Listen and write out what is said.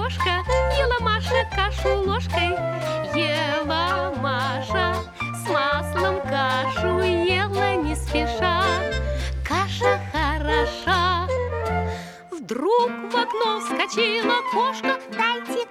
кошка, ела Маша кашу ложкой. Ела Маша с маслом кашу, ела не спеша. Каша хороша. Вдруг в окно вскочила кошка. Дайте